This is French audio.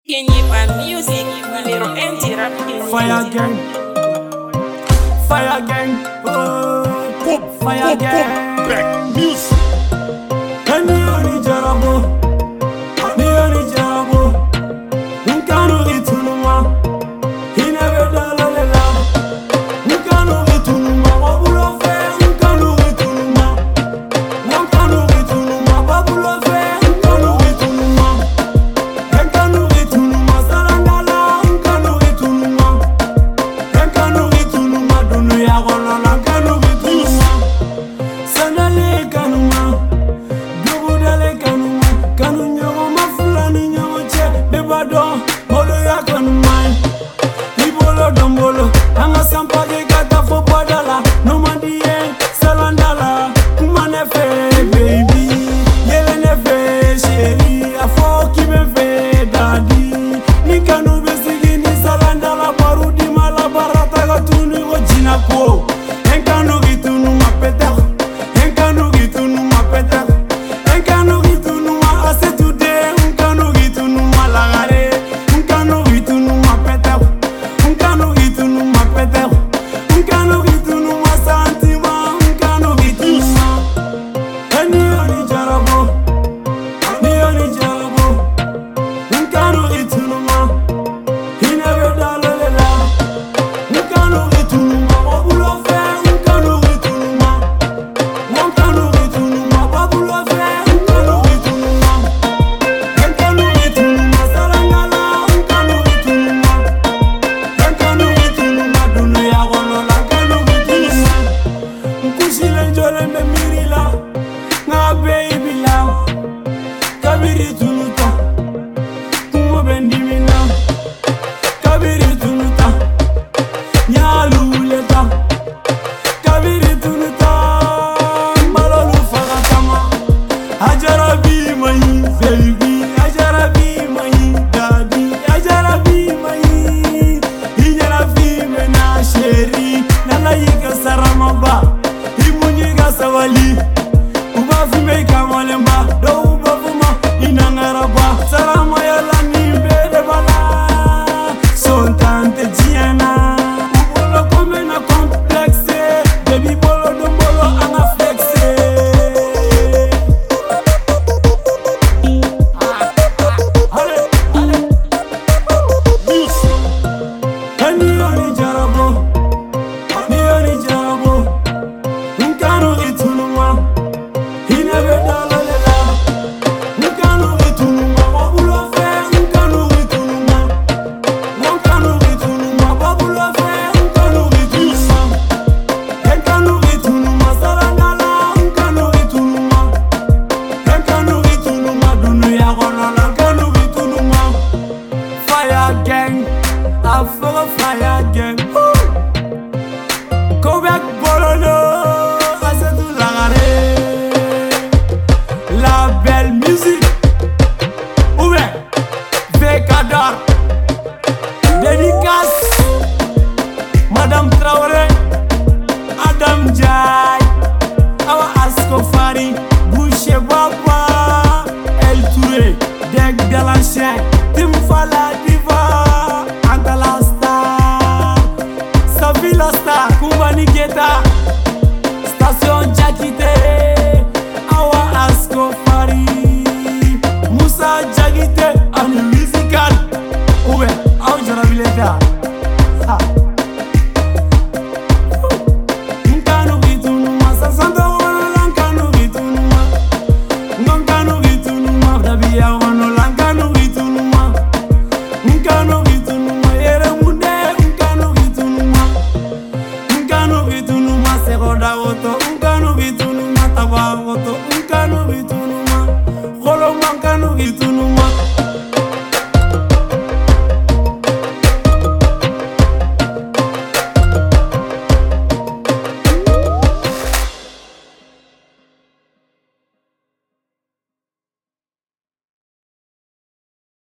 Kenny Pan Music, numéro 1 du rap Fire gang, fire gang, oh, fire gang, back music. Ani jarabo, ani jarabo, unkano itunuma, hinebe dalalela, unkano itunuma, wabulo fe, unkano itunuma, wankano itunuma, wabulo fe, unkano itunuma, unkano itunuma, salangala, unkano itunuma, unkano itunuma, dunuya golala, unkano itunuma, sanale kanuma. Kanu nyogo mafulani nyogo che bebado molo ya kanu mai ibolo dombolo anga sampage kata fo bodala no mandie salandala kumane fe baby yele ne fe chérie afo ki me fe daddy ni kanu besigi ni salandala barudi mala barata ga tunu go jina ko en kanu gitunu mapeta en kanu gitunu mapeta en kanu Kabiri tunuta, kumo bendimina. Kabiri tunuta, nyaluleta. Kabiri tunuta, malolu fagatama. Ajarabi mayi, baby. Ajarabi mayi, daddy. Ajarabi mayi, ijarabi mena chérie. Nala yiga saramaba, imunyiga sawali. Uba fime kamalemba, do uba fuma inangaraba. Salama yala ni bede bala, son tante Diana. Ubolo kome na complexe, baby bolo dombolo anga flexe. Ale, ale, Music. ani jarabo, ani jarabo. Unkano itunuma. Hinebe dalalela, unkano itunuma, wabulo fe, unkano itunuma, wankano itunuma, wabulo fe, unkano itunuma, unkano itunuma, salangala, unkano itunuma, unkano itunuma, dunuya golala, unkano itunuma. Fire gang, I feel a fire gang. Go back, bolono, asetu lagare. La belle musique, ouvert, Vekadar, dédicace, Madame Traoré, Adam Jai, Awa Askofari, Boucher Baba, El Touré, Deg Delanchien, Tim Fala Diva, Anta la Star, Safi la Star, Koumani Geta, Station Jakite. Awa Askofari, Moussa Jagite, and musical. Ouwe, aw jarabileta. Nkanu gitunuma, sasanta wanola nkanu gitunuma. Nkanu gitunuma, dabiya wanola nkanu gitunuma. Nkanu gitunuma, yere munde nkanu gitunuma. Nkanu gitunuma, sekoda woto nkanu gitunuma, tawa woto nkanu gitunuma, koloma nkanu gitunuma.